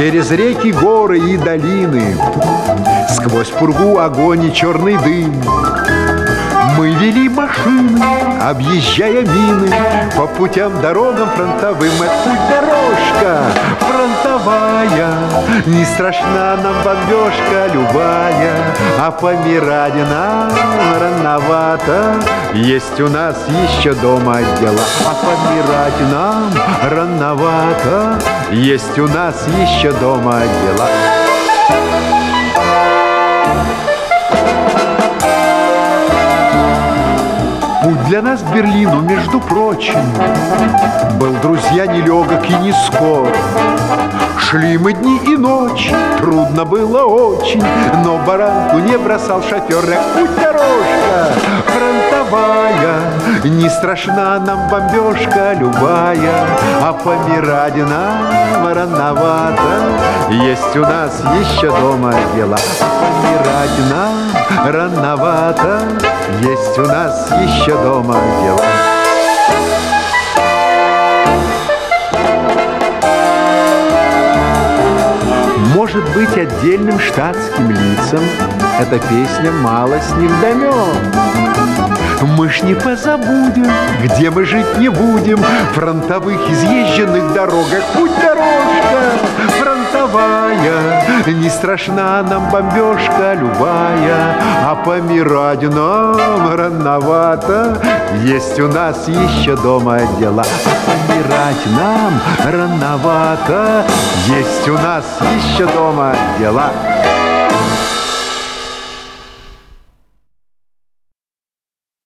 Через реки, горы и долины, сквозь пургу, огонь и черный дым. Мы вели машины, объезжая мины, по путям, дорогам фронтовым. Это путь-дорожка фронтовая, не страшна нам бомбежка любая, а помирать нам рановато, есть у нас еще дома дела. А помирать нам рановато, есть у нас еще дома дела. Путь для нас к Берлину, между прочим, был, друзья, нелегок и не скор. Шли мы дни и ночи, трудно было очень, но баранку не бросал шофер. Путь-дорожка фронтовая, не страшна нам бомбежка любая, а помирать нам рановато, есть у нас еще дома дела. А помирать нам рановато, есть у нас еще дома дела. Может быть, отдельным штатским лицам эта песня малость невдомек. Мы ж не позабудем, где мы жить не будем, фронтовых изъезженных дорогах. Путь-дорожка фронтовая, не страшна нам бомбежка любая, а помирать нам рановато, есть у нас еще дома дела. А помирать нам рановато, есть у нас еще дома дела.